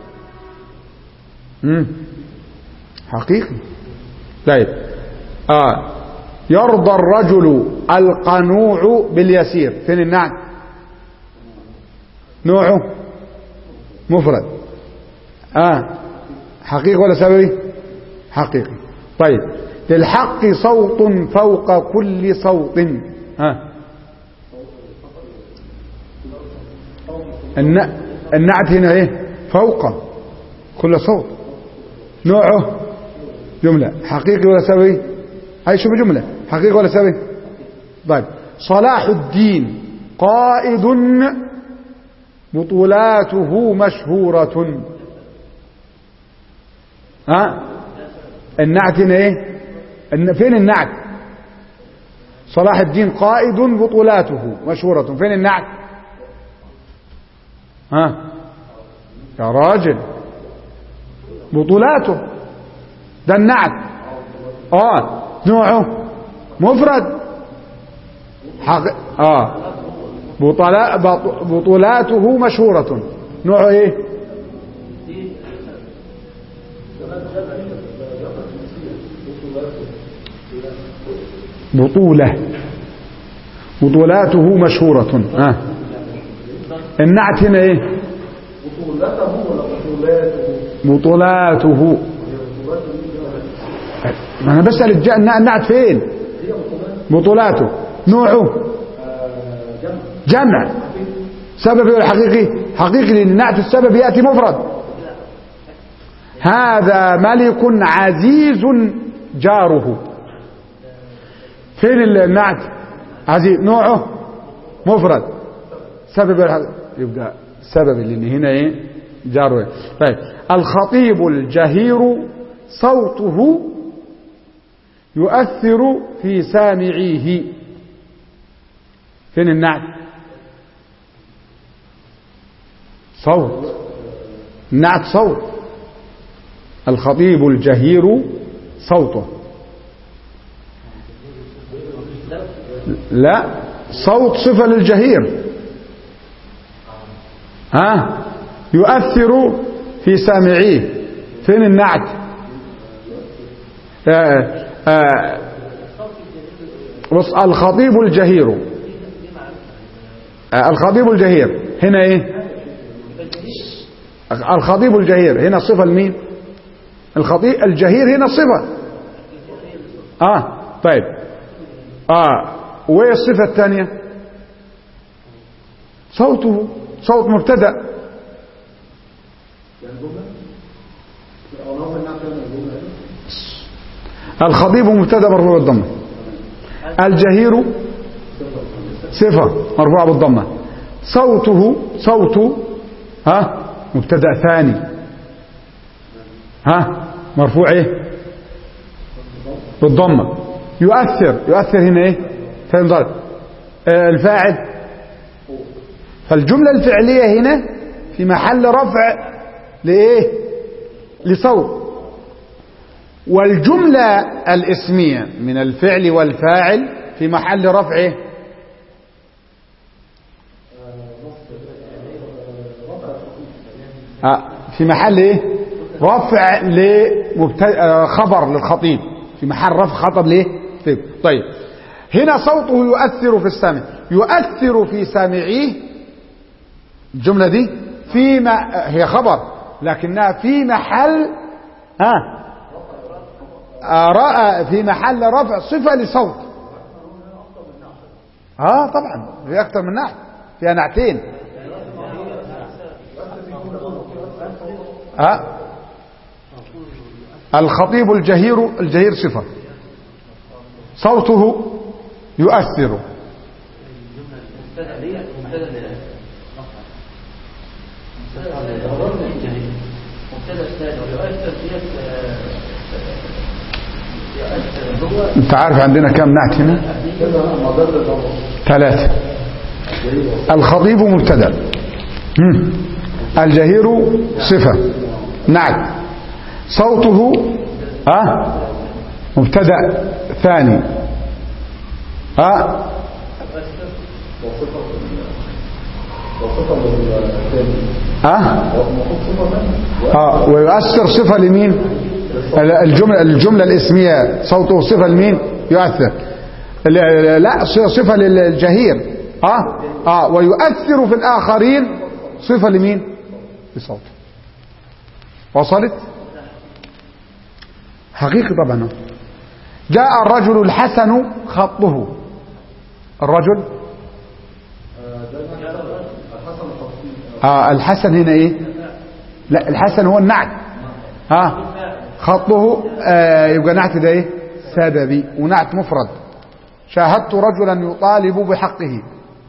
امم حقيقي. طيب اه يرضى الرجل القنوع باليسير، فين النعت نوعه مفرد اه حقيقي ولا سببي حقيقي. طيب للحق صوت فوق كل صوت، ها النعت هنا ايه فوق كل صوت، نوعه جملة حقيقي ولا سببي، هاي شو بجملة حقيقي ولا سببي طيب صلاح الدين قائد بطولاته مشهورة. ها النعت هنا ايه؟ فين النعت؟ صلاح الدين قائد بطولاته مشهورة، فين النعت؟ ها يا راجل بطولاته ده النعت. اه نوعه مفرد حق... اه بطلا... بطولاته مشهورة، نوعه ايه؟ بطولة، بطولاته مشهورة. اه النعت هنا ايه؟ بطولته ولا بطولاته؟ بطولاته. ما انا بسأل الج... النعت فين؟ بطولاته. نوعه جمع. سببه الحقيقي حقيقي، لان النعت السبب يأتي مفرد. هذا ملك عزيز جاره، فين النعت؟ عزيز نوعه مفرد، سبب الحقيقي يبقى سبب اللي هنا ايه؟ جاره. طيب الخطيب الجهير صوته يؤثر في سامعيه، فين النعت؟ صوت، النعت صوت. الخطيب الجهير صوته، لا صوت صفة للجهير. ها يؤثر في سامعيه، فين النعت؟ آه آه الخطيب الجهير. آه الخطيب الجهير هنا ايه؟ الخطيب الجهير هنا صفة لمين؟ الخطيب الجهير هنا صفة. اه طيب اه وايه الصفة الثانية؟ صوته، صوت مبتدأ. الخطيب مبتدأ مرفوع بالضمة، الجهير صفة مرفوعة بالضمة، صوته صوته ها مبتدأ ثاني ها مرفوع ايه؟ بالضمة. يؤثر، يؤثر هنا ايه؟ فين ضرب؟ آه الفاعل. فالجملة الفعلية هنا في محل رفع لإيه؟ لصوت. والجملة الاسمية من الفعل والفاعل في محل رفع إيه؟ آه في محل إيه؟ رفع لخبر للخطيب، في محل رفع خطب ليه؟ طيب هنا صوته يؤثر في السامع، يؤثر في سامعيه. الجملة دي في ما هي خبر لكنها في محل ها آه في محل رفع صفة لصوت. اه طبعا في اكتر من نعت، فيها نعتين. اه الخطيب الجهير، الجهير صفة، صوته يؤثر. انت عارف عندنا كم نعت هنا؟ ثلاثة. الخطيب مبتدأ، الجهير صفة نعت، صوته اه مبتدأ ثاني اه اه اه ويؤثر صفة لمين؟ الجملة الجملة الاسمية صوته صفة لمين؟ يؤثر. لا صفة للجهير اه اه ويؤثر في الآخرين صفة لمين؟ لصوته. وصلت؟ حقيقي طبعا. جاء الرجل الحسن خطه. الرجل آه الحسن هنا ايه؟ لا الحسن هو النعت ها. خطه آه يبقى نعت ده ايه؟ سببي، ونعت مفرد شاهدت رجلا يطالب بحقه.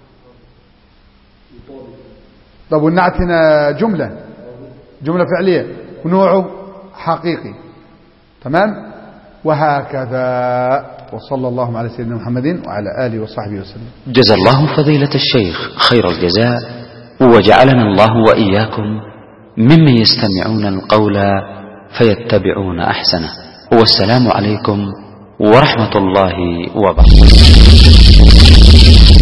طب والنعت هنا جملة جملة فعلية ونوعه حقيقي. تمام. وهكذا. وصلى الله على سيدنا محمد وعلى آله وصحبه وسلم. جزا الله فضيلة الشيخ خير الجزاء، وجعلنا الله وإياكم ممن يستمعون القول فيتبعون أحسنه. والسلام عليكم ورحمة الله وبركاته.